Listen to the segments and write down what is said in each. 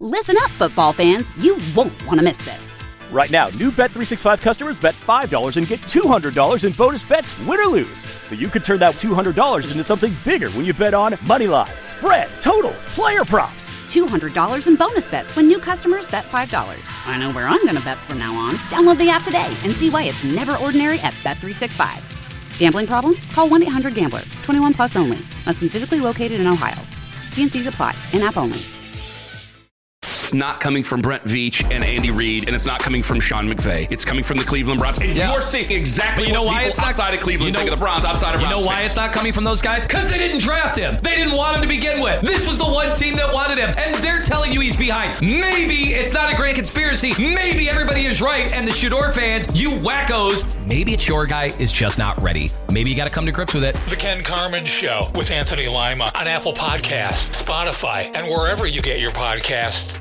Listen up, football fans. You won't want to miss this. Right now, new Bet365 customers bet $5 and get $200 in bonus bets, win or lose. So you could turn that $200 into something bigger when you bet on money line, spread, totals, player props. $200 in bonus bets when new customers bet $5. I know where I'm going to bet from now on. Download the app today and see why it's never ordinary at Bet365. Gambling problem? Call 1-800-GAMBLER. 21 plus only. Must be physically located in Ohio. T&Cs apply. In-app only. It's not coming from Brent Veach and Andy Reid, and it's not coming from Sean McVay. It's coming from the Cleveland Browns. And you're seeing exactly what people outside of Cleveland think of the Browns, outside of Browns. You know why it's not coming from those guys? Because they didn't draft him. They didn't want him to begin with. This was the one team that wanted him, and they're telling you he's behind. Maybe it's not a grand conspiracy. Maybe everybody is right, and the Shador fans, you wackos, maybe it's your guy is just not ready. Maybe you got to come to grips with it. The Ken Carman Show with Anthony Lima on Apple Podcasts, Spotify, and wherever you get your podcasts.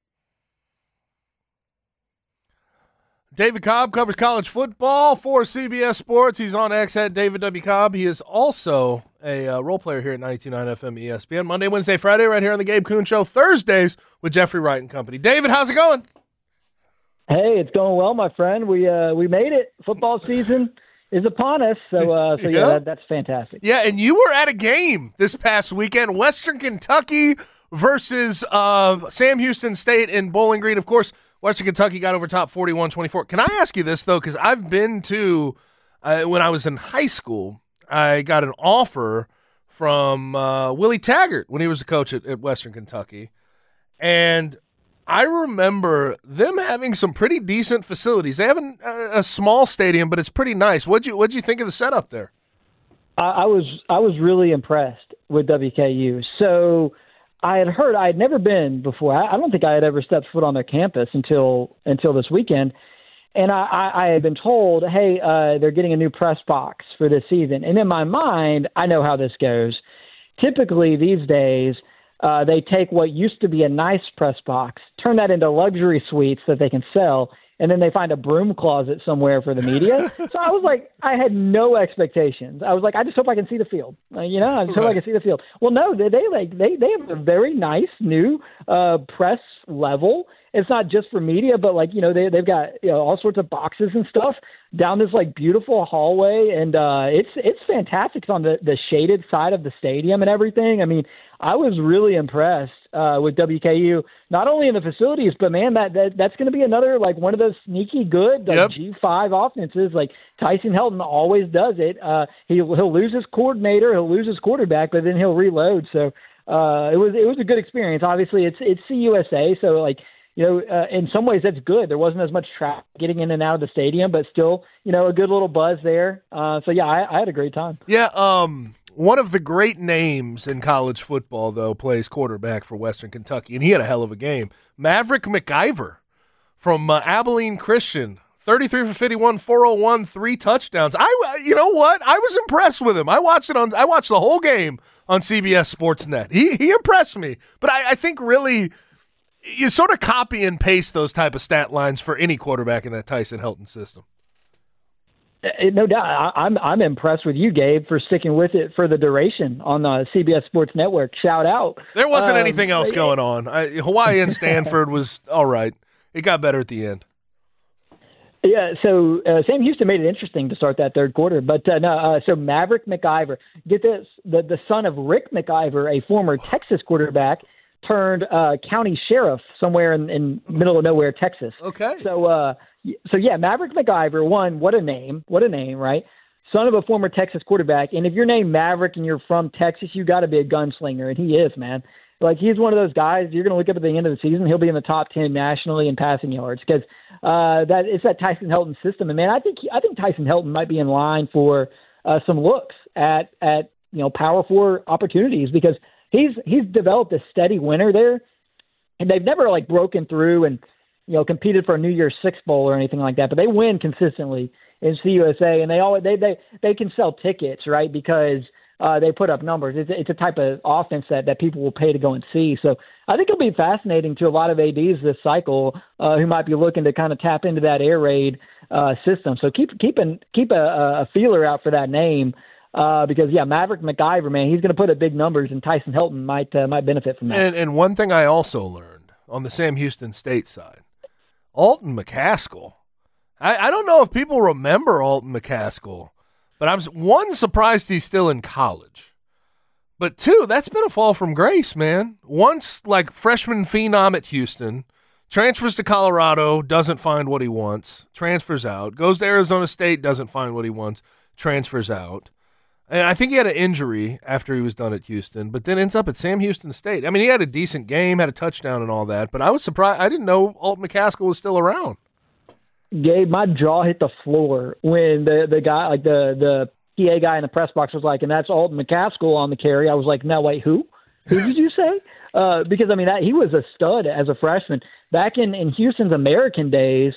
David Cobb covers college football for CBS Sports. He's on X at David W. Cobb. He is also a role player here at 92.9 FM ESPN. Monday, Wednesday, Friday, right here on the Gabe Kuhn Show. Thursdays with Jeffrey Wright and company. David, how's it going? Hey, it's going well, my friend. We made it. Football season is upon us, so that's fantastic. Yeah, and you were at a game this past weekend, Western Kentucky versus Sam Houston State in Bowling Green. Of course, Western Kentucky got over top 41-24. Can I ask you this, though, because I've been to when I was in high school, I got an offer from Willie Taggart when he was the coach at Western Kentucky, and I remember them having some pretty decent facilities. They have a small stadium, but it's pretty nice. What'd you think of the setup there? I was really impressed with WKU. So I had never been before. I don't think I had ever stepped foot on their campus until this weekend. And I had been told, hey, they're getting a new press box for this season. And in my mind, I know how this goes. Typically these days, they take what used to be a nice press box, turn that into luxury suites that they can sell, and then they find a broom closet somewhere for the media. So I was like, I had no expectations. I was like, I just hope I can see the field. I just hope I can see the field. Well, no, they have a very nice new press level. It's not just for media, but they've got all sorts of boxes and stuff down this beautiful hallway, and it's fantastic. It's on the shaded side of the stadium and everything. I mean, I was really impressed with WKU, not only in the facilities, but man, that's going to be another one of those sneaky good G5 offenses. Like Tyson Helton always does it. He'll lose his coordinator, he'll lose his quarterback, but then he'll reload. So it was a good experience. Obviously, it's CUSA, so in some ways that's good. There wasn't as much traffic getting in and out of the stadium, but still, a good little buzz there. I had a great time. Yeah. One of the great names in college football, though, plays quarterback for Western Kentucky, and he had a hell of a game. Maverick McIver from Abilene Christian, 33 for 51, 401, 3 touchdowns. You know what? I was impressed with him. I watched the whole game on CBS Sportsnet. He impressed me, but I think really you sort of copy and paste those type of stat lines for any quarterback in that Tyson Helton system. No doubt. I'm impressed with you, Gabe, for sticking with it for the duration on the CBS Sports Network. Shout out. There wasn't anything else going on. Hawaii and Stanford was all right. It got better at the end. Yeah, so Sam Houston made it interesting to start that third quarter. But so Maverick McIver, get this, the son of Rick McIver, a former Texas quarterback, turned county sheriff somewhere in middle of nowhere, Texas. Okay. So yeah, Maverick McIver, what a name, right? Son of a former Texas quarterback. And if you're named Maverick and you're from Texas, you got to be a gunslinger. And he is, man. He's one of those guys, you're going to look up at the end of the season, he'll be in the top 10 nationally in passing yards because it's that Tyson Helton system. And man, I think Tyson Helton might be in line for some looks at Power 4 opportunities because he's developed a steady winner there. And they've never broken through and competed for a New Year's Six Bowl or anything like that, but they win consistently in CUSA, and they can sell tickets, right? Because they put up numbers. It's a type of offense that people will pay to go and see. So I think it'll be fascinating to a lot of ADs this cycle who might be looking to kind of tap into that air raid system. So keep a feeler out for that name. Because Maverick McIver, man, he's going to put up big numbers, and Tyson Helton might benefit from that. And one thing I also learned on the Sam Houston State side. Alton McCaskill. I don't know if people remember Alton McCaskill, but I'm, one, surprised he's still in college. But two, that's been a fall from grace, man. Once, like, freshman phenom at Houston, transfers to Colorado, doesn't find what he wants, transfers out, goes to Arizona State, doesn't find what he wants, transfers out. And I think he had an injury after he was done at Houston, but then ends up at Sam Houston State. I mean, he had a decent game, had a touchdown and all that, but I was surprised. I didn't know Alton McCaskill was still around. Gabe, my jaw hit the floor when the guy, like the PA guy in the press box was like, and that's Alton McCaskill on the carry. I was like, no, wait, who? Who did you say? Because, I mean, he was a stud as a freshman. Back in Houston's American days,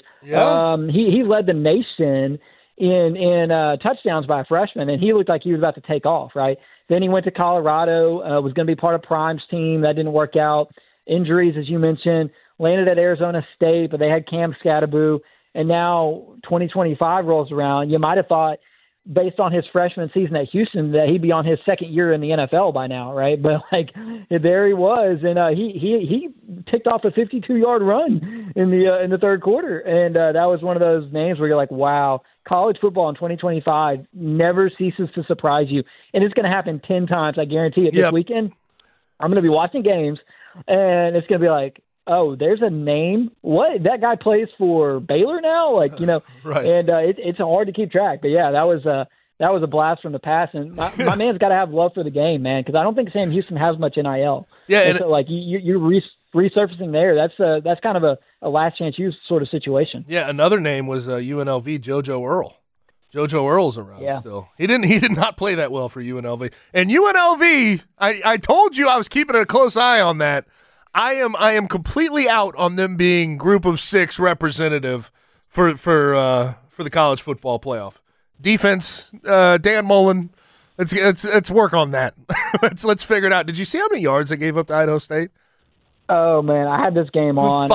he led the nation in touchdowns by a freshman, and he looked like he was about to take off, right? Then he went to Colorado, was going to be part of Prime's team. That didn't work out. Injuries, as you mentioned, landed at Arizona State, but they had Cam Scatterboo. And now 2025 rolls around. You might have thought, based on his freshman season at Houston, that he'd be on his second year in the NFL by now, right? But, like, there he was, and he ticked off a 52-yard run in the third quarter. And that was one of those names where you're like, wow, college football in 2025 never ceases to surprise you. And it's going to happen 10 times, I guarantee it. This weekend, I'm going to be watching games, and it's going to be like, oh, there's a name. What? That guy plays for Baylor now? Like, you know, right. And it's hard to keep track. But, yeah, that was a blast from the past. And my man's got to have love for the game, man, because I don't think Sam Houston has much NIL. Yeah. And so, like, you're resurfacing there. That's kind of a last chance use sort of situation. Yeah, another name was UNLV, JoJo Earl. JoJo Earl's around still. He did not play that well for UNLV. And UNLV, I told you I was keeping a close eye on that. I am completely out on them being Group of 6 representative for the college football playoff. Defense, Dan Mullen, let's work on that. let's figure it out. Did you see how many yards they gave up to Idaho State? Oh man, I had this game on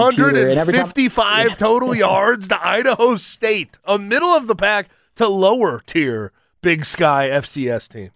555 total yards to Idaho State, a middle of the pack to lower tier Big Sky FCS team.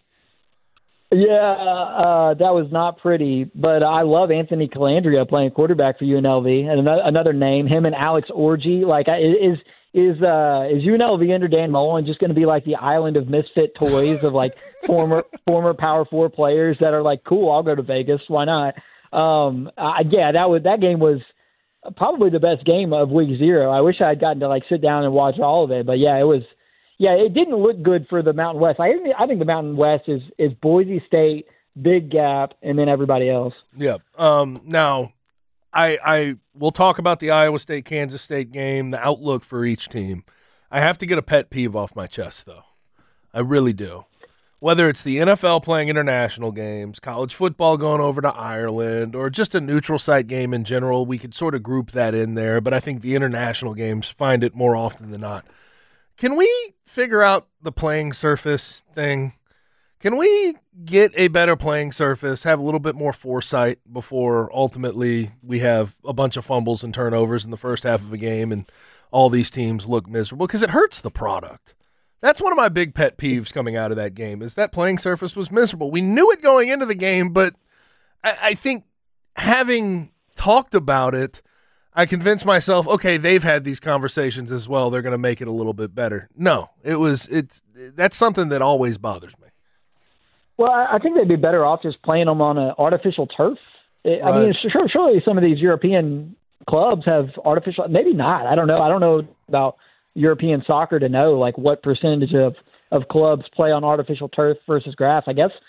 Yeah, that was not pretty, but I love Anthony Calandria playing quarterback for UNLV. And another name, him and Alex Orji. Like, is UNLV under Dan Mullen just going to be like the island of misfit toys of like former Power 4 players that are like, cool, I'll go to Vegas, why not? That game was probably the best game of week 0. I wish I had gotten to like sit down and watch all of it, but yeah, it was. Yeah, it didn't look good for the Mountain West. I think the Mountain West is Boise State, Big Gap, and then everybody else. Yeah. Now, I will talk about the Iowa State-Kansas State game, the outlook for each team. I have to get a pet peeve off my chest, though. I really do. Whether it's the NFL playing international games, college football going over to Ireland, or just a neutral site game in general, we could sort of group that in there, but I think the international games find it more often than not. Can we figure out the playing surface thing? Can we get a better playing surface, have a little bit more foresight before ultimately we have a bunch of fumbles and turnovers in the first half of a game and all these teams look miserable? Because it hurts the product. That's one of my big pet peeves coming out of that game, is that playing surface was miserable. We knew it going into the game, but I think having talked about it, I convinced myself, okay, they've had these conversations as well. They're going to make it a little bit better. No, that's something that always bothers me. Well, I think they'd be better off just playing them on an artificial turf. Right. I mean, surely some of these European clubs have artificial. Maybe not. I don't know. I don't know about European soccer to know like what percentage of clubs play on artificial turf versus grass. I guess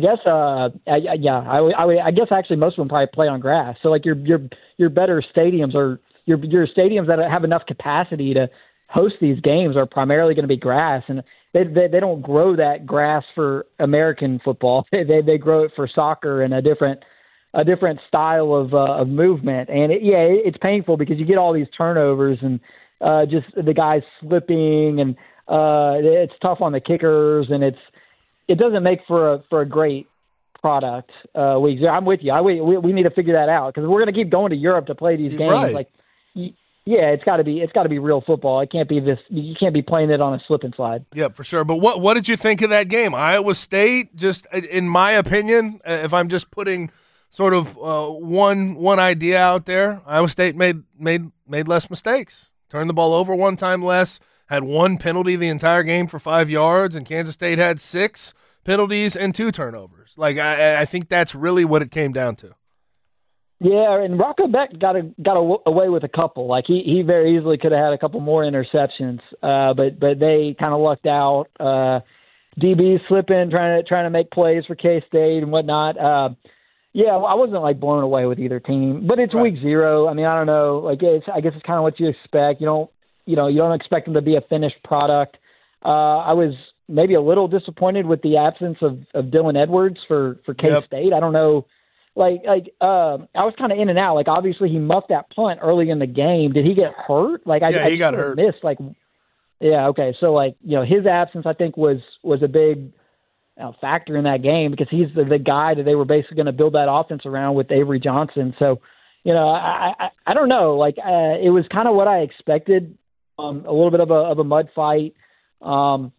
actually most of them probably play on grass. So like your better stadiums or your stadiums that have enough capacity to host these games are primarily going to be grass, and they don't grow that grass for American football. They grow it for soccer and a different style of movement. And it's painful because you get all these turnovers and just the guys slipping, and it's tough on the kickers, and it doesn't make for a great product. I'm with you. We need to figure that out because we're going to keep going to Europe to play these games. Right. Like, it's got to be real football. It can't be this. You can't be playing it on a slip and slide. Yeah, for sure. But what did you think of that game? Iowa State, just in my opinion, if I'm just putting sort of one idea out there. Iowa State made less mistakes, turned the ball over one time less, had one penalty the entire game for 5 yards, and Kansas State had 6 penalties and 2 turnovers. Like I think that's really what it came down to. Yeah, and Rocco Beck got away with a couple. Like he very easily could have had a couple more interceptions, but they kind of lucked out. DB slipping, trying to make plays for K-State and whatnot. Yeah, I wasn't like blown away with either team, but it's week 0. I mean, I don't know. Like I guess it's kind of what you expect. You don't expect them to be a finished product. I was maybe a little disappointed with the absence of Dylan Edwards for K-State. I don't know. I was kind of in and out. Like, obviously he muffed that punt early in the game. Did he get hurt? He got hurt. Missed. Yeah. Okay. So his absence, I think was a big factor in that game because he's the guy that they were basically going to build that offense around with Avery Johnson. So, I don't know. It was kind of what I expected. A little bit of a mud fight. Watching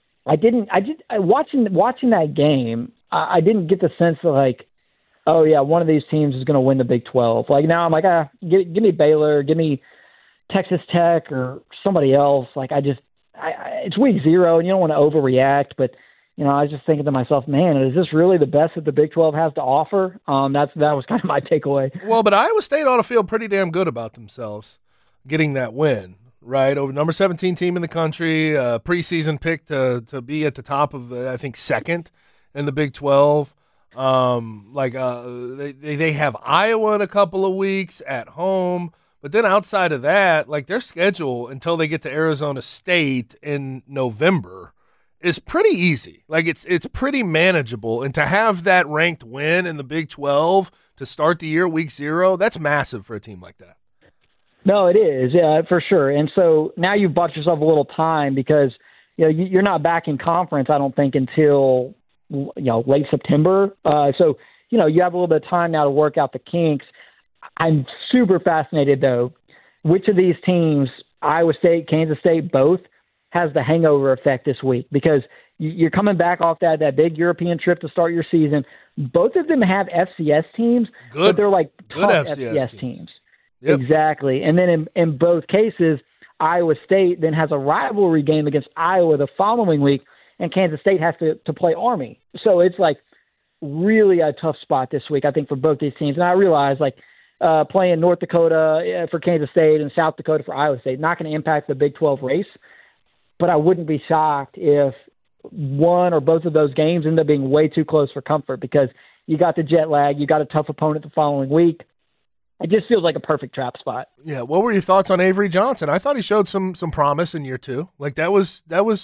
that game, I didn't get the sense that oh yeah, one of these teams is going to win the Big 12. Now I'm like, give me Baylor, give me Texas Tech or somebody else. It's week 0 and you don't want to overreact, but I was just thinking to myself, man, is this really the best that the Big 12 has to offer? That was kind of my takeaway. Well, but Iowa State ought to feel pretty damn good about themselves getting that win, right? Over number 17 team in the country, preseason pick to be at the top of, I think, second in the Big 12. They have Iowa in a couple of weeks at home, but then outside of that, their schedule until they get to Arizona State in November is pretty easy. It's pretty manageable, and to have that ranked win in the Big 12 to start the year, week 0, that's massive for a team like that. No, it is, yeah, for sure. And so now you've bought yourself a little time because you're not back in conference, I don't think, until late September. So you have a little bit of time now to work out the kinks. I'm super fascinated, though, which of these teams, Iowa State, Kansas State, both, has the hangover effect this week because you're coming back off that big European trip to start your season. Both of them have FCS teams, but they're tough FCS teams. Yep. Exactly. And then in both cases, Iowa State then has a rivalry game against Iowa the following week, and Kansas State has to play Army. So it's really a tough spot this week, I think, for both these teams. And I realize playing North Dakota for Kansas State and South Dakota for Iowa State, not going to impact the Big 12 race. But I wouldn't be shocked if one or both of those games end up being way too close for comfort because you got the jet lag, you got a tough opponent the following week. It just feels like a perfect trap spot. Yeah. What were your thoughts on Avery Johnson? I thought he showed some promise in year 2. That was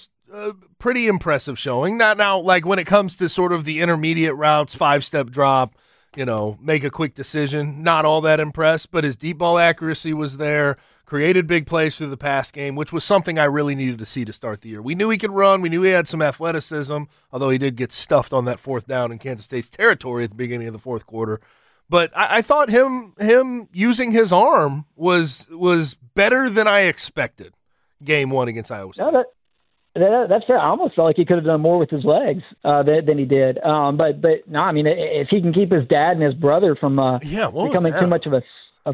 pretty impressive showing. Now, when it comes to sort of the intermediate routes, 5-step drop, make a quick decision, not all that impressed, but his deep ball accuracy was there, created big plays through the pass game, which was something I really needed to see to start the year. We knew he could run. We knew he had some athleticism, although he did get stuffed on that 4th down in Kansas State's territory at the beginning of the 4th quarter. But I thought him using his arm was better than I expected game 1 against Iowa State. No, that's fair. I almost felt like he could have done more with his legs than he did. But no, I mean, if he can keep his dad and his brother from becoming too much of a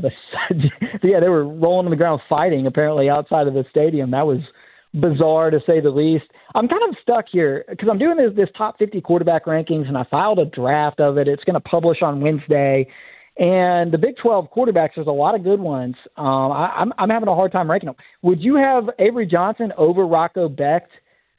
yeah, they were rolling on the ground fighting apparently outside of the stadium. That was bizarre to say the least. I'm kind of stuck here because I'm doing this top 50 quarterback rankings, and I filed a draft of it. It's going to publish on Wednesday. And the Big 12 quarterbacks, there's a lot of good ones. I'm having a hard time ranking them. Would you have Avery Johnson over Rocco Becht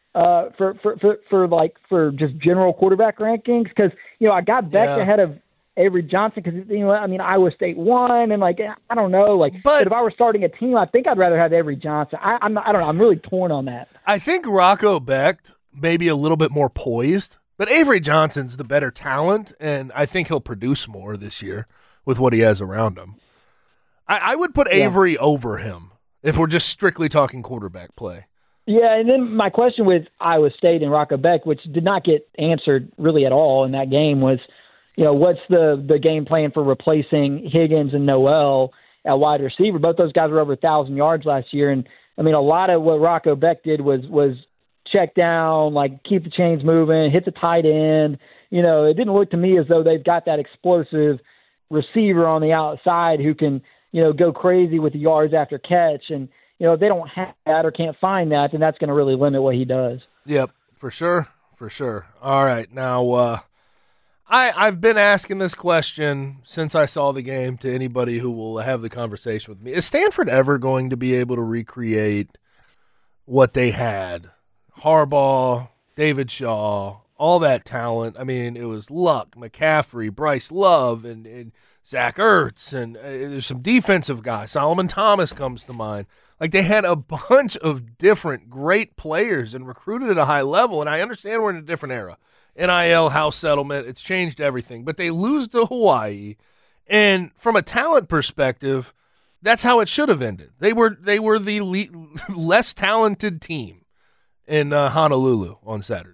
for just general quarterback rankings? Because I got Becht ahead of Avery Johnson because Iowa State won, and I don't know, but if I were starting a team, I think I'd rather have Avery Johnson. I don't know. I'm really torn on that. I think Rocco Becht may be a little bit more poised, but Avery Johnson's the better talent, and I think he'll produce more this year with what he has around him. I would put Avery over him if we're just strictly talking quarterback play. Yeah, and then my question with Iowa State and Rocco Becht, which did not get answered really at all in that game, was, what's the game plan for replacing Higgins and Noel at wide receiver? Both those guys were over 1,000 yards last year, and a lot of what Rocco Becht did was check down, keep the chains moving, hit the tight end, it didn't look to me as though they've got that explosive receiver on the outside who can, go crazy with the yards after catch. And, if they don't have that or can't find that, then that's going to really limit what he does. Yep, for sure. For sure. All right. Now, I've been asking this question since I saw the game to anybody who will have the conversation with me. Is Stanford ever going to be able to recreate what they had? Harbaugh, David Shaw, all that talent. I mean, it was Luck, McCaffrey, Bryce Love, and Zach Ertz, and there's some defensive guys. Solomon Thomas comes to mind. Like, they had a bunch of different great players and recruited at a high level, and I understand we're in a different era. NIL, house settlement, it's changed everything. But they lose to Hawaii, and from a talent perspective, that's how it should have ended. They were the less talented team in Honolulu on Saturday.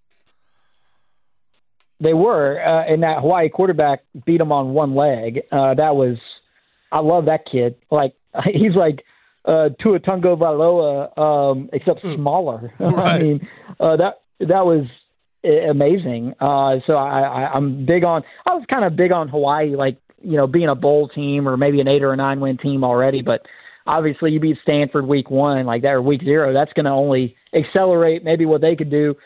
They were, and that Hawaii quarterback beat them on one leg. I love that kid. Like, he's like Tua Tagovailoa, except smaller. Right. I mean, that was amazing. So I'm big on. I was kind of big on Hawaii, like being a bowl team or maybe an 8 or a 9 win team already. But obviously, you beat Stanford week 1, like that, or week 0. That's going to only accelerate maybe what they could do.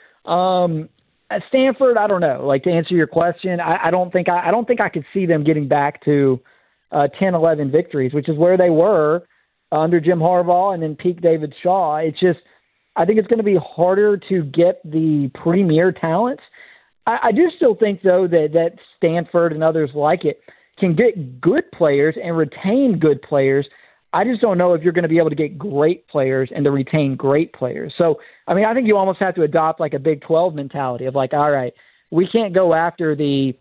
At Stanford, I don't know. Like, to answer your question, I don't think I could see them getting back to 10, 11 victories, which is where they were under Jim Harbaugh and then peak David Shaw. It's just, I think it's going to be harder to get the premier talent. I do still think, though, that Stanford and others like it can get good players and retain good players. I just don't know if you're going to be able to get great players and to retain great players. So, I mean, I think you almost have to adopt like a Big 12 mentality of like, all right, we can't go after the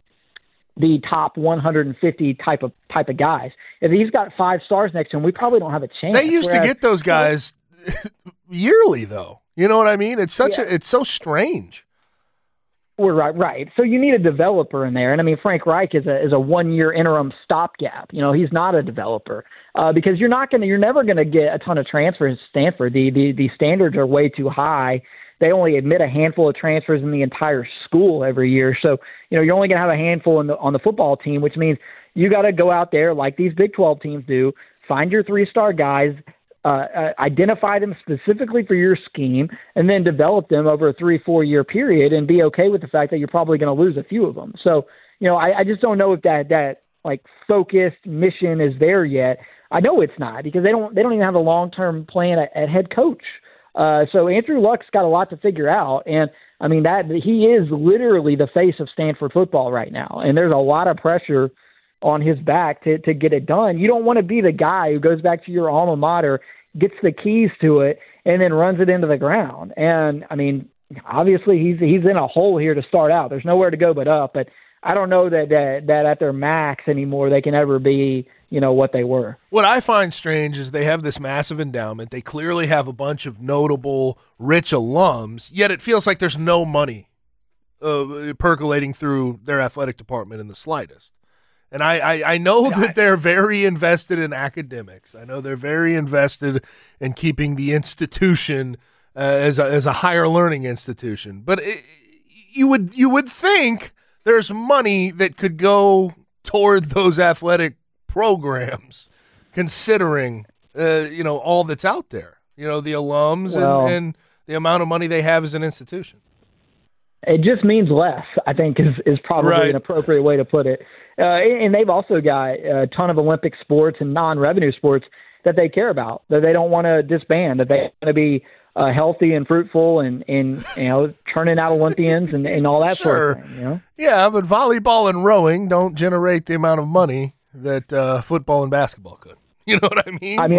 top 150 type of guys. If he's got 5 stars next to him, we probably don't have a chance. They used to get those guys yearly, though. You know what I mean? It's it's so strange. We're right. So you need a developer in there, and I mean Frank Reich is a 1-year interim stopgap. He's not a developer because you're never gonna get a ton of transfers at Stanford. The standards are way too high. They only admit a handful of transfers in the entire school every year. So you're only gonna have a handful on the football team, which means you got to go out there like these Big 12 teams do, find your 3-star guys. Identify them specifically for your scheme, and then develop them over a 3-4 year period, and be okay with the fact that you're probably going to lose a few of them. So, I just don't know if that like focused mission is there yet. I know it's not, because they don't even have a long-term plan at head coach. So Andrew Luck's got a lot to figure out, and I mean that he is literally the face of Stanford football right now, and there's a lot of pressure on his back to get it done. You don't want to be the guy who goes back to your alma mater, gets the keys to it, and then runs it into the ground. And I mean, obviously he's in a hole here to start out. There's nowhere to go but up. But I don't know that at their max anymore they can ever be, what they were. What I find strange is they have this massive endowment. They clearly have a bunch of notable, rich alums, yet it feels like there's no money percolating through their athletic department in the slightest. And I know that they're very invested in academics. I know they're very invested in keeping the institution as a higher learning institution. But you would think there's money that could go toward those athletic programs, considering all that's out there. The alums and the amount of money they have as an institution. It just means less, I think, is probably an appropriate way to put it. And they've also got a ton of Olympic sports and non-revenue sports that they care about, that they don't want to disband, that they want to be healthy and fruitful and turning out Olympians and all that sort of thing. Yeah, but volleyball and rowing don't generate the amount of money that football and basketball could. You know what I mean? I mean,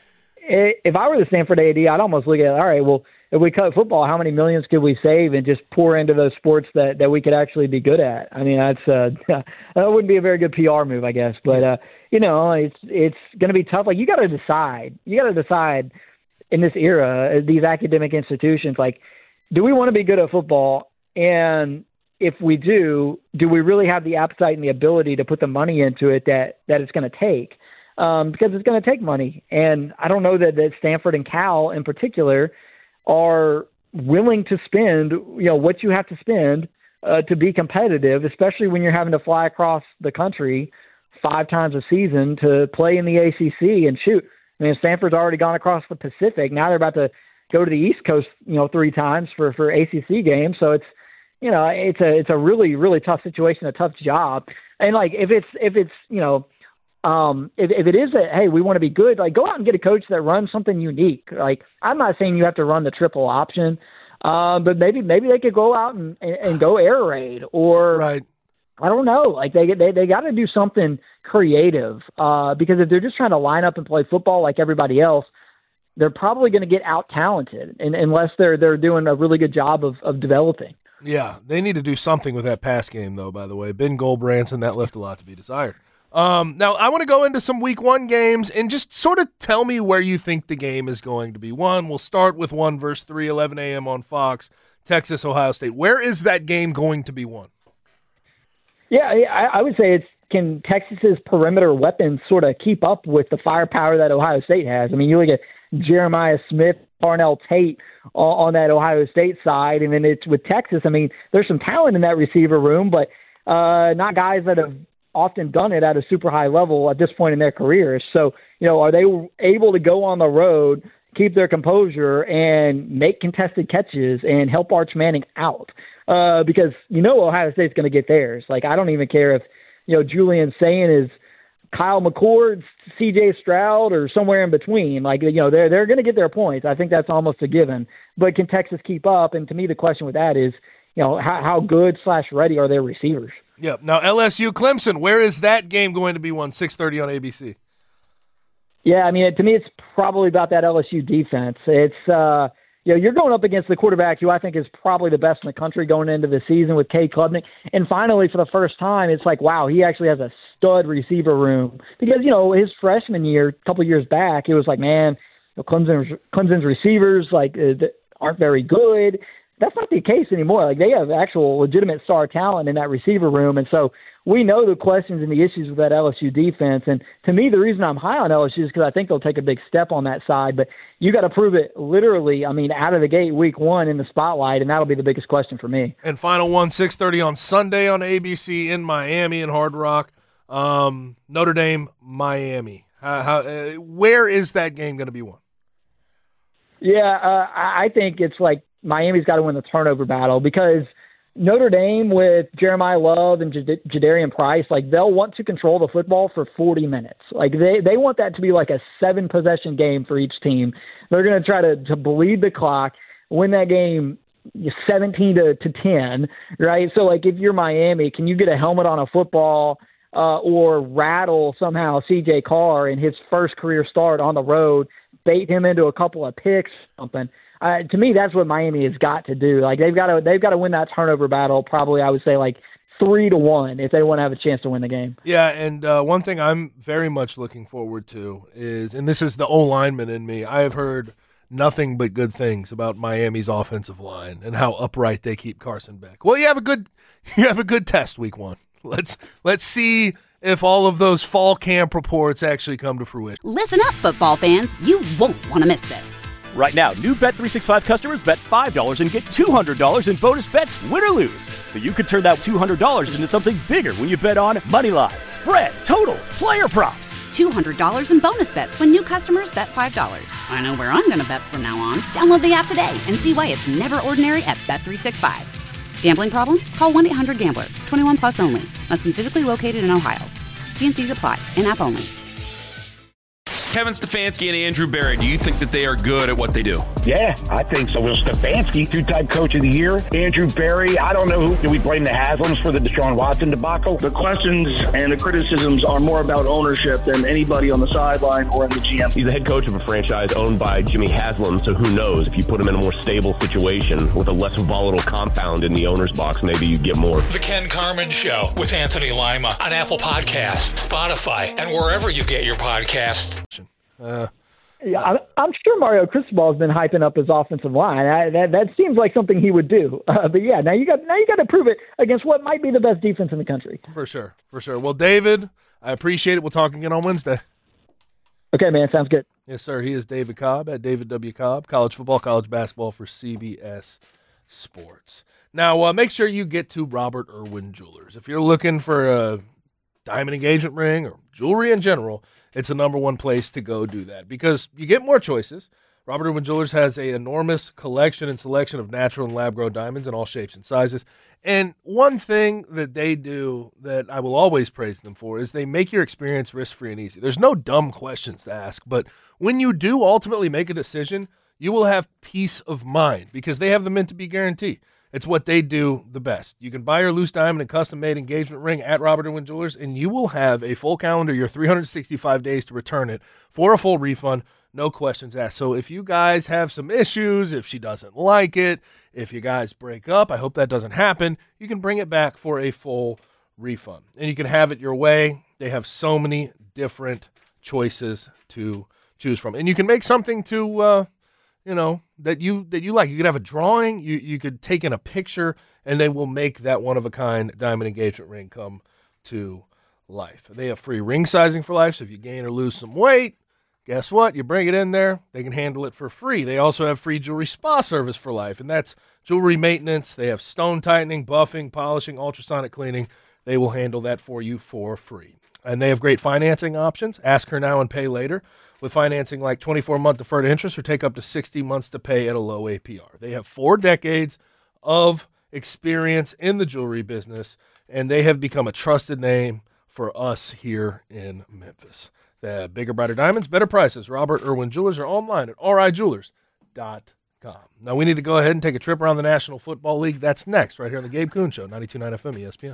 if I were the Stanford AD, I'd almost look at it, all right, well, if we cut football, how many millions could we save and just pour into those sports that we could actually be good at? I mean, that wouldn't be a very good PR move, I guess. But it's going to be tough. Like, you got to decide in this era, these academic institutions, like, do we want to be good at football? And if we do we really have the appetite and the ability to put the money into it that it's going to take? Because it's going to take money, and I don't know that Stanford and Cal in particular are willing to spend, what you have to spend to be competitive, especially when you're having to fly across the country 5 times a season to play in the ACC. And shoot, I mean, Stanford's already gone across the Pacific. Now they're about to go to the East Coast, 3 times for ACC games. So it's, it's a really, really tough situation, a tough job. And like, if it is that, hey, we want to be good, like, go out and get a coach that runs something unique. Like, I'm not saying you have to run the triple option, but maybe they could go out and go air raid, or right. I don't know. Like, they got to do something creative, because if they're just trying to line up and play football like everybody else, they're probably going to get out talented, unless they're doing a really good job of developing. Yeah, they need to do something with that pass game, though. By the way, Ben Goldbranson, that left a lot to be desired. Now, I want to go into some Week 1 games and just sort of tell me where you think the game is going to be won. We'll start with 1 versus 3, 11 a.m. on Fox, Texas, Ohio State. Where is that game going to be won? Yeah, I would say can Texas's perimeter weapons sort of keep up with the firepower that Ohio State has? I mean, you look at Jeremiah Smith, Parnell Tate on that Ohio State side, and then it's with Texas. I mean, there's some talent in that receiver room, but not guys that have often done it at a super high level at this point in their careers. So, are they able to go on the road, keep their composure, and make contested catches and help Arch Manning out? Because Ohio State's going to get theirs. Like, I don't even care if Julian Sayin is Kyle McCord, C.J. Stroud, or somewhere in between. Like, they're going to get their points. I think that's almost a given. But can Texas keep up? And to me, the question with that is, how good / ready are their receivers? Yeah. Now, LSU Clemson, where is that game going to be won? 6:30 on ABC. Yeah, I mean, to me, it's probably about that LSU defense. It's you're going up against the quarterback who I think is probably the best in the country going into the season with Cade Klubnik. And finally, for the first time, it's like, wow, he actually has a stud receiver room. Because, his freshman year, a couple years back, it was like, man, Clemson's receivers aren't very good. That's not the case anymore. Like, they have actual legitimate star talent in that receiver room. And so we know the questions and the issues with that LSU defense. And to me, the reason I'm high on LSU is because I think they'll take a big step on that side. But you got to prove it literally, out of the gate Week 1 in the spotlight, and that'll be the biggest question for me. And final one, 6:30 on Sunday on ABC in Miami and Hard Rock. Notre Dame, Miami. Where is that game going to be won? Yeah, I think it's like Miami's got to win the turnover battle, because Notre Dame with Jeremiah Love and Jadarian Price, like, they'll want to control the football for 40 minutes. Like, they want that to be like a 7-possession game for each team. They're going to try to bleed the clock, win that game 17-10, right? So, like, if you're Miami, can you get a helmet on a football or rattle somehow C.J. Carr in his first career start on the road, bait him into a couple of picks or something? To me, that's what Miami has got to do. Like, they've got to win that turnover battle. Probably, I would say, like 3-1 if they want to have a chance to win the game. Yeah, and one thing I'm very much looking forward to is, and this is the O-lineman in me, I have heard nothing but good things about Miami's offensive line and how upright they keep Carson Beck. Well, you have a good test Week 1. Let's see if all of those fall camp reports actually come to fruition. Listen up, football fans. You won't want to miss this. Right now, new Bet365 customers bet $5 and get $200 in bonus bets, win or lose. So you could turn that $200 into something bigger when you bet on money line, spread, totals, player props. $200 in bonus bets when new customers bet $5. I know where I'm going to bet from now on. Download the app today and see why it's never ordinary at Bet365. Gambling problem? Call 1-800-GAMBLER. 21 plus only. Must be physically located in Ohio. T&Cs apply. In-app only. Kevin Stefanski and Andrew Berry, do you think that they are good at what they do? Yeah, I think so. Well, Stefanski, 2-time coach of the year. Andrew Berry, I don't know do we blame the Haslams for the Deshaun Watson debacle? The questions and the criticisms are more about ownership than anybody on the sideline or in the GM. He's the head coach of a franchise owned by Jimmy Haslam, so who knows? If you put him in a more stable situation with a less volatile compound in the owner's box, maybe you get more. The Ken Carman Show with Anthony Lima on Apple Podcasts, Spotify, and wherever you get your podcasts. Yeah, I'm sure Mario Cristobal has been hyping up his offensive line. That seems like something he would do. But yeah, now you got to prove it against what might be the best defense in the country. For sure. Well, David, I appreciate it. We'll talk again on Wednesday. Okay, man, sounds good. Yes, sir. He is David Cobb at David W. Cobb, college football, college basketball for CBS Sports. Now, make sure you get to Robert Irwin Jewelers. If you're looking for a diamond engagement ring or jewelry in general, it's the number one place to go do that because you get more choices. Robert Irwin Jewelers has an enormous collection and selection of natural and lab-grown diamonds in all shapes and sizes. And one thing that they do that I will always praise them for is they make your experience risk-free and easy. There's no dumb questions to ask, but when you do ultimately make a decision, you will have peace of mind because they have the mint-to-be guarantee. It's what they do the best. You can buy your loose diamond and custom-made engagement ring at Robert Irwin Jewelers, and you will have a full calendar year, 365 days to return it for a full refund, no questions asked. So if you guys have some issues, if she doesn't like it, if you guys break up, I hope that doesn't happen, you can bring it back for a full refund. And you can have it your way. They have so many different choices to choose from. And you can make something to that you like. You could have a drawing, you could take in a picture, and they will make that one-of-a-kind diamond engagement ring come to life. They have free ring sizing for life, so if you gain or lose some weight, guess what? You bring it in there, they can handle it for free. They also have free jewelry spa service for life, and that's jewelry maintenance. They have stone tightening, buffing, polishing, ultrasonic cleaning. They will handle that for you for free. And they have great financing options. Ask her now and pay later. With financing like 24-month deferred interest or take up to 60 months to pay at a low APR. They have 4 decades of experience in the jewelry business, and they have become a trusted name for us here in Memphis. They have bigger, brighter diamonds, better prices. Robert Irwin Jewelers are online at rijewelers.com. Now we need to go ahead and take a trip around the National Football League. That's next, right here on the Gabe Kuhn Show, 92.9 FM ESPN.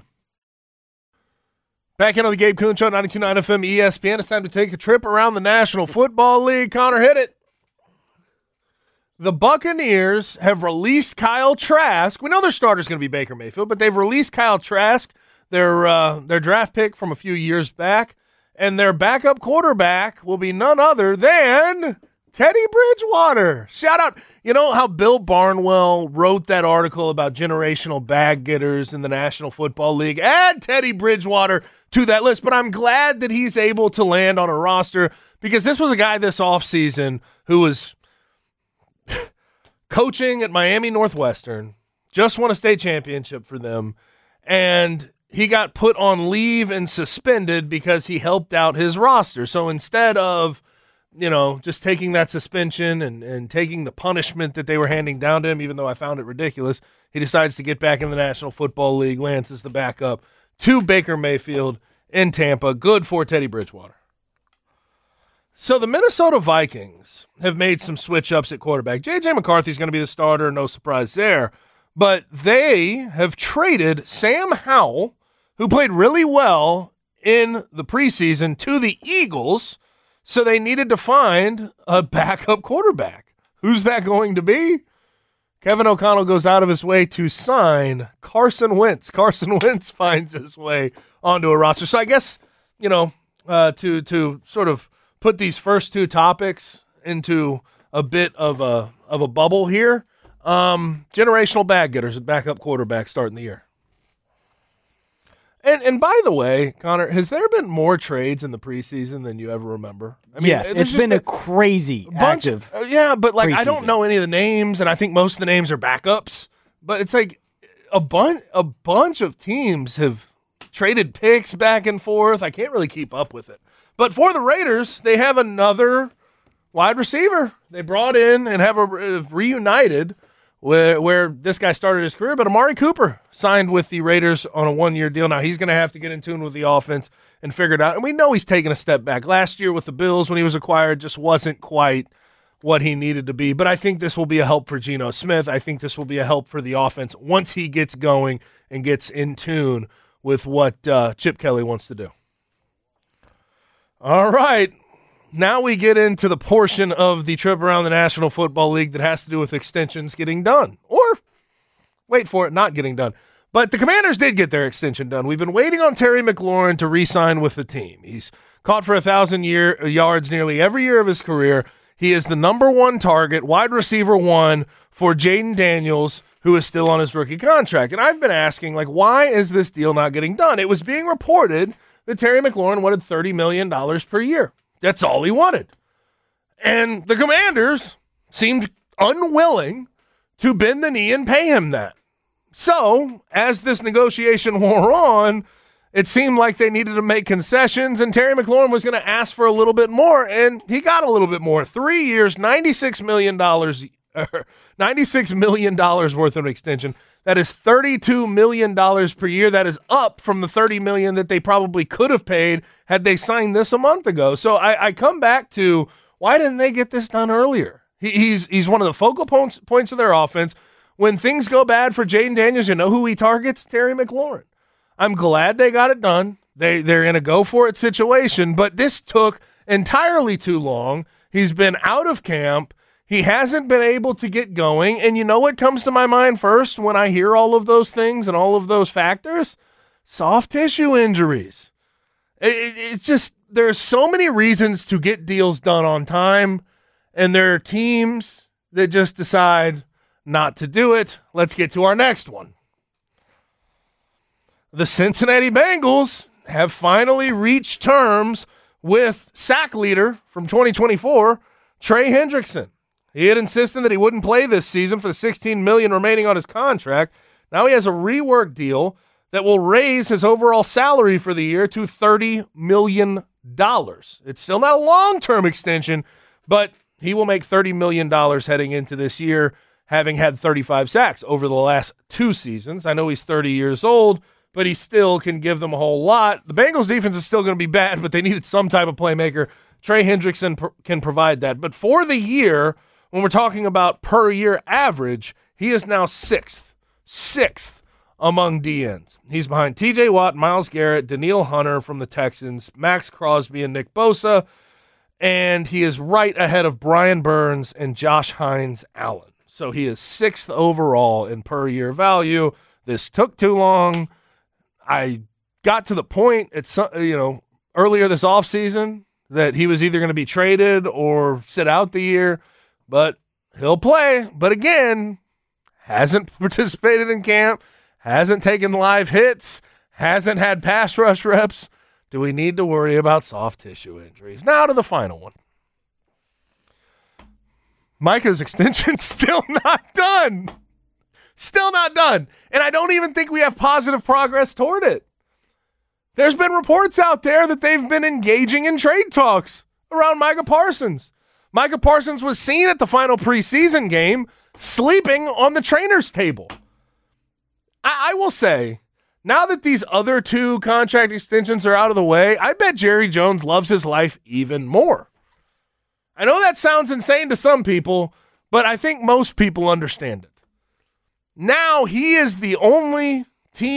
Back in on the Gabe Kuhn Show, 92.9 FM ESPN. It's time to take a trip around the National Football League. Connor, hit it. The Buccaneers have released Kyle Trask. We know their starter is going to be Baker Mayfield, but they've released Kyle Trask, their draft pick from a few years back, and their backup quarterback will be none other than Teddy Bridgewater. Shout out. You know how Bill Barnwell wrote that article about generational bag getters in the National Football League? Add Teddy Bridgewater to that list, but I'm glad that he's able to land on a roster because this was a guy this offseason who was coaching at Miami Northwestern, just won a state championship for them, and he got put on leave and suspended because he helped out his roster. So instead of just taking that suspension and taking the punishment that they were handing down to him, even though I found it ridiculous, he decides to get back in the National Football League, lands as the backup to Baker Mayfield in Tampa. Good for Teddy Bridgewater. So the Minnesota Vikings have made some switch-ups at quarterback. J.J. McCarthy's going to be the starter, no surprise there. But they have traded Sam Howell, who played really well in the preseason, to the Eagles. So they needed to find a backup quarterback. Who's that going to be? Kevin O'Connell goes out of his way to sign Carson Wentz. Carson Wentz finds his way onto a roster. So I guess, to sort of put these first two topics into a bit of a bubble here, generational bag getters at backup quarterback starting the year. And by the way, Connor, has there been more trades in the preseason than you ever remember? I mean, yes, it's been a crazy active. Yeah, but I don't know any of the names, and I think most of the names are backups. But it's like a bunch of teams have traded picks back and forth. I can't really keep up with it. But for the Raiders, they have another wide receiver they brought in and have reunited where this guy started his career, but Amari Cooper signed with the Raiders on a 1-year deal. Now he's going to have to get in tune with the offense and figure it out. And we know he's taken a step back. Last year with the Bills when he was acquired just wasn't quite what he needed to be. But I think this will be a help for Geno Smith. I think this will be a help for the offense once he gets going and gets in tune with what Chip Kelly wants to do. All right. Now we get into the portion of the trip around the National Football League that has to do with extensions getting done. Or, wait for it, not getting done. But the Commanders did get their extension done. We've been waiting on Terry McLaurin to re-sign with the team. He's caught for 1,000 yards nearly every year of his career. He is the number one target, wide receiver 1 for Jaden Daniels, who is still on his rookie contract. And I've been asking, why is this deal not getting done? It was being reported that Terry McLaurin wanted $30 million per year. That's all he wanted. And the Commanders seemed unwilling to bend the knee and pay him that. So, as this negotiation wore on, it seemed like they needed to make concessions, and Terry McLaurin was going to ask for a little bit more, and he got a little bit more. 3 years, $96 million worth of an extension. That is $32 million per year. That is up from the $30 million that they probably could have paid had they signed this a month ago. So I come back to, why didn't they get this done earlier? He's one of the focal points of their offense. When things go bad for Jaden Daniels, you know who he targets? Terry McLaurin. I'm glad they got it done. They're in a go-for-it situation, but this took entirely too long. He's been out of camp. He hasn't been able to get going. And you know what comes to my mind first when I hear all of those things and all of those factors? Soft tissue injuries. It's just, there's so many reasons to get deals done on time, and there are teams that just decide not to do it. Let's get to our next one. The Cincinnati Bengals have finally reached terms with sack leader from 2024, Trey Hendrickson. He had insisted that he wouldn't play this season for the $16 million remaining on his contract. Now he has a rework deal that will raise his overall salary for the year to $30 million. It's still not a long-term extension, but he will make $30 million heading into this year, having had 35 sacks over the last 2 seasons. I know he's 30 years old, but he still can give them a whole lot. The Bengals defense is still going to be bad, but they needed some type of playmaker. Trey Hendrickson can provide that. But for the year, when we're talking about per year average, he is now sixth among DNs. He's behind TJ Watt, Myles Garrett, Danielle Hunter from the Texans, Max Crosby, and Nick Bosa. And he is right ahead of Brian Burns and Josh Hines-Allen. So he is 6th overall in per year value. This took too long. I got to the point earlier this offseason that he was either going to be traded or sit out the year, but he'll play. But again, hasn't participated in camp, hasn't taken live hits, hasn't had pass rush reps. Do we need to worry about soft tissue injuries? Now to the final one. Micah's extension's still not done. Still not done. And I don't even think we have positive progress toward it. There's been reports out there that they've been engaging in trade talks around Micah Parsons. Micah Parsons was seen at the final preseason game sleeping on the trainer's table. I will say, now that these other 2 contract extensions are out of the way, I bet Jerry Jones loves his life even more. I know that sounds insane to some people, but I think most people understand it. Now he is the only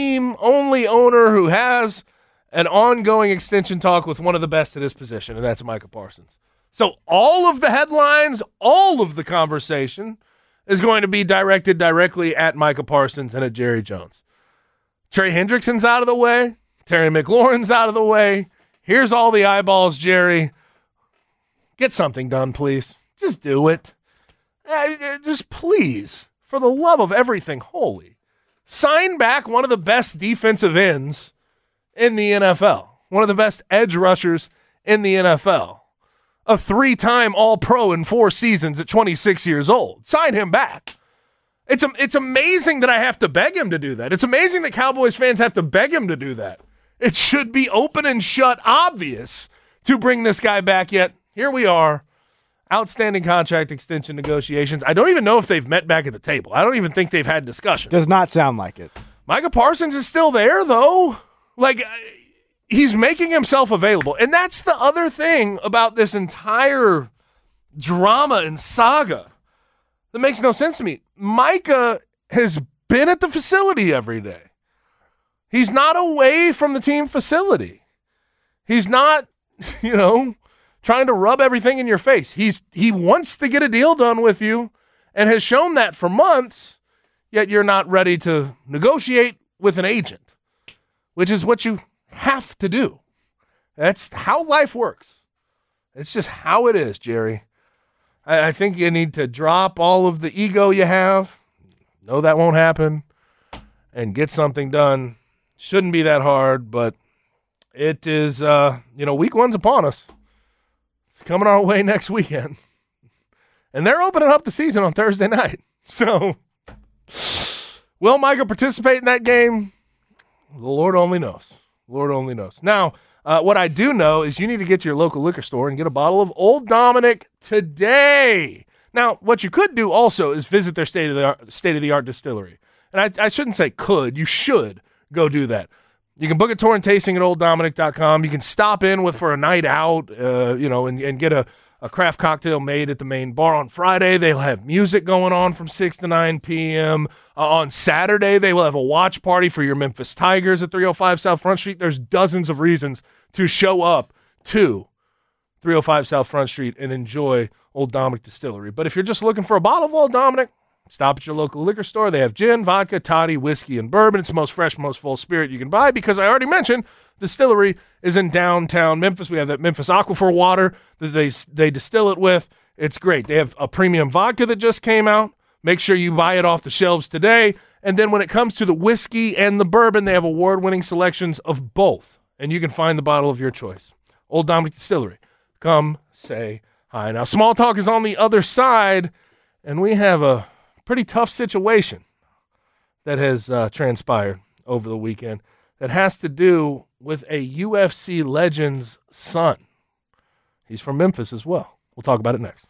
owner who has an ongoing extension talk with one of the best at his position, and that's Micah Parsons. So all of the headlines, all of the conversation is going to be directed directly at Micah Parsons and at Jerry Jones. Trey Hendrickson's out of the way. Terry McLaurin's out of the way. Here's all the eyeballs, Jerry. Get something done, please. Just do it. Just please, for the love of everything holy, sign back one of the best defensive ends in the NFL, one of the best edge rushers in the NFL, a 3-time All-Pro in 4 seasons at 26 years old. Sign him back. It's amazing that I have to beg him to do that. It's amazing that Cowboys fans have to beg him to do that. It should be open and shut obvious to bring this guy back, yet here we are. Outstanding contract extension negotiations. I don't even know if they've met back at the table. I don't even think they've had discussion. Does not sound like it. Micah Parsons is still there, though. Like, he's making himself available. And that's the other thing about this entire drama and saga that makes no sense to me. Micah has been at the facility every day. He's not away from the team facility. He's not, trying to rub everything in your face. He wants to get a deal done with you and has shown that for months, yet you're not ready to negotiate with an agent, which is what you have to do. That's how life works. It's just how it is, Jerry. I think you need to drop all of the ego you have. No, that won't happen. And get something done. Shouldn't be that hard, but it is, week 1's upon us. It's coming our way next weekend. And they're opening up the season on Thursday night. So Will Micah participate in that game? The Lord only knows. Lord only knows. Now, what I do know is you need to get to your local liquor store and get a bottle of Old Dominick today. Now, what you could do also is visit their state-of-the-art distillery. And I shouldn't say could. You should go do that. You can book a tour and tasting at OldDominick.com. You can stop in for a night out, and get a craft cocktail made at the main bar on Friday. They'll have music going on from 6 to 9 p.m. On Saturday, they will have a watch party for your Memphis Tigers at 305 South Front Street. There's dozens of reasons to show up to 305 South Front Street and enjoy Old Dominick Distillery. But if you're just looking for a bottle of Old Dominick, stop at your local liquor store. They have gin, vodka, toddy, whiskey, and bourbon. It's the most fresh, most full spirit you can buy because I already mentioned distillery is in downtown Memphis. We have that Memphis Aquifer water that they distill it with. It's great. They have a premium vodka that just came out. Make sure you buy it off the shelves today. And then when it comes to the whiskey and the bourbon, they have award-winning selections of both. And you can find the bottle of your choice. Old Dominick Distillery. Come say hi. Now, Small Talk is on the other side, and we have a pretty tough situation that has transpired over the weekend that has to do with a UFC legend's son. He's from Memphis as well. We'll talk about it next.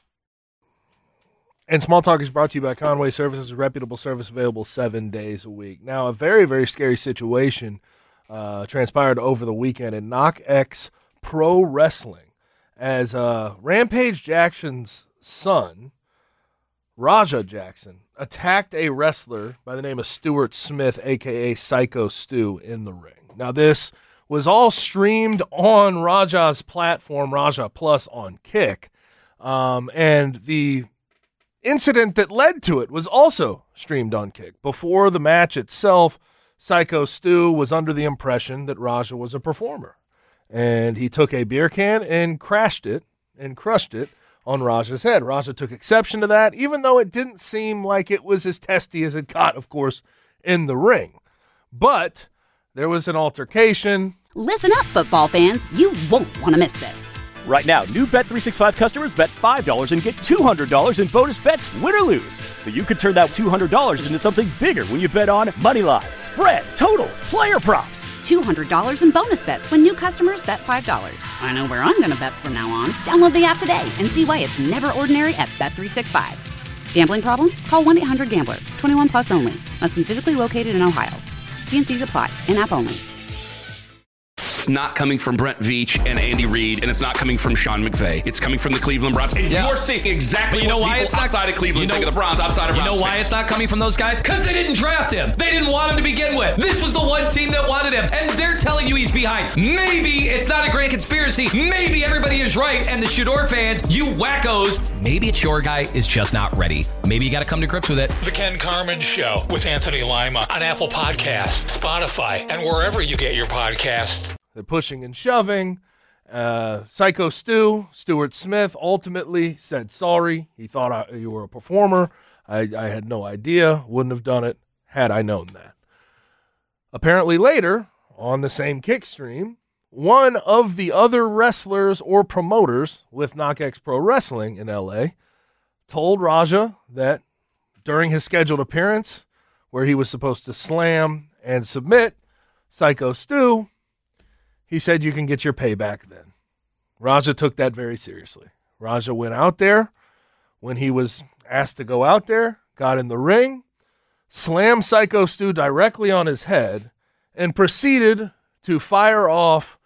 And Small Talk is brought to you by Conway Services, a reputable service available 7 days a week. Now, a very, very scary situation transpired over the weekend in KnockX Pro Wrestling as Rampage Jackson's son, Raja Jackson, attacked a wrestler by the name of Stuart Smith, a.k.a. Psycho Stu, in the ring. Now, this was all streamed on Raja's platform, Raja Plus on Kick, and the incident that led to it was also streamed on Kick. Before the match itself, Psycho Stu was under the impression that Raja was a performer, and he took a beer can and crashed it and crushed it on Raja's head. Raja took exception to that, even though it didn't seem like it was as testy as it got, of course, in the ring. But there was an altercation. Listen up, football fans. You won't want to miss this. Right now, new Bet365 customers bet $5 and get $200 in bonus bets, win or lose. So you could turn that $200 into something bigger when you bet on money line, spread, totals, player props. $200 in bonus bets when new customers bet $5. I know where I'm going to bet from now on. Download the app today and see why it's never ordinary at Bet365. Gambling problem? Call 1-800-GAMBLER. 21 plus only. Must be physically located in Ohio. T&Cs apply. In-app only. It's not coming from Brent Veach and Andy Reid, and it's not coming from Sean McVay. It's coming from the Cleveland Browns. And you're seeing exactly what people outside of Cleveland think of the Browns, outside of Browns. You know why it's not coming from those guys? Because they didn't draft him. They didn't want him to begin with. This was the one team that wanted him, and they're telling you he's behind. Maybe it's not a grand conspiracy. Maybe everybody is right, and the Shador fans, you wackos, maybe it's your guy is just not ready. Maybe you got to come to grips with it. The Ken Carman Show with Anthony Lima on Apple Podcasts, Spotify, and wherever you get your podcasts. They're pushing and shoving. Psycho Stu, Stuart Smith, ultimately said sorry. He thought you were a performer. I had no idea. Wouldn't have done it had I known that. Apparently later, on the same Kick stream, one of the other wrestlers or promoters with KnockX Pro Wrestling in L.A. told Raja that during his scheduled appearance, where he was supposed to slam and submit Psycho Stu, he said you can get your payback then. Raja took that very seriously. Raja went out there when he was asked to go out there, got in the ring, slammed Psycho Stu directly on his head, and proceeded to fire off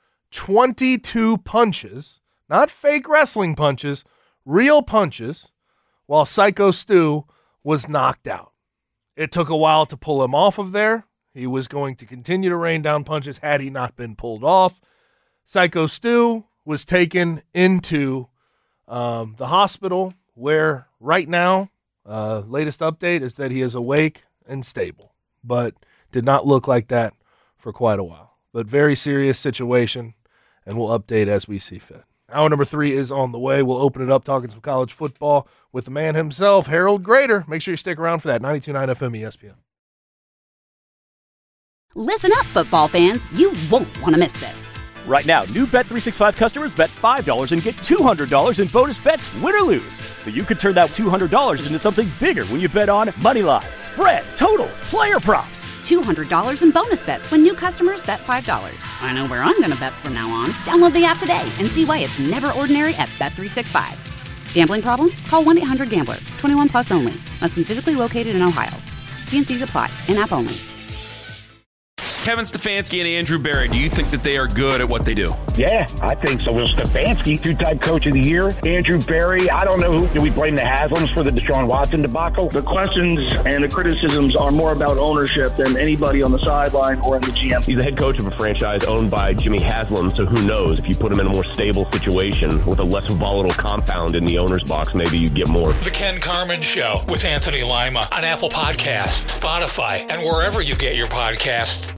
22 punches, not fake wrestling punches, real punches, while Psycho Stu was knocked out. It took a while to pull him off of there. He was going to continue to rain down punches had he not been pulled off. Psycho Stu was taken into the hospital where right now, latest update is that he is awake and stable, but did not look like that for quite a while. But very serious situation, and we'll update as we see fit. Hour number 3 is on the way. We'll open it up talking some college football with the man himself, Harold Grader. Make sure you stick around for that. 92.9 FM ESPN. Listen up, football fans. You won't want to miss this. Right now, new Bet365 customers bet $5 and get $200 in bonus bets, win or lose. So you could turn that $200 into something bigger when you bet on Moneyline, spread, totals, player props. $200 in bonus bets when new customers bet $5. I know where I'm going to bet from now on. Download the app today and see why it's never ordinary at Bet365. Gambling problem? Call 1-800-GAMBLER. 21 plus only. Must be physically located in Ohio. T&Cs apply. In-app only. Kevin Stefanski and Andrew Berry, do you think that they are good at what they do? Yeah, I think so. Will Stefanski, two-time coach of the year. Andrew Berry, I don't know who. Do we blame the Haslams for the Deshaun Watson debacle? The questions and the criticisms are more about ownership than anybody on the sideline or in the GM. He's the head coach of a franchise owned by Jimmy Haslam, so who knows? If you put him in a more stable situation with a less volatile compound in the owner's box, maybe you get more. The Ken Carman Show with Anthony Lima on Apple Podcasts, Spotify, and wherever you get your podcasts.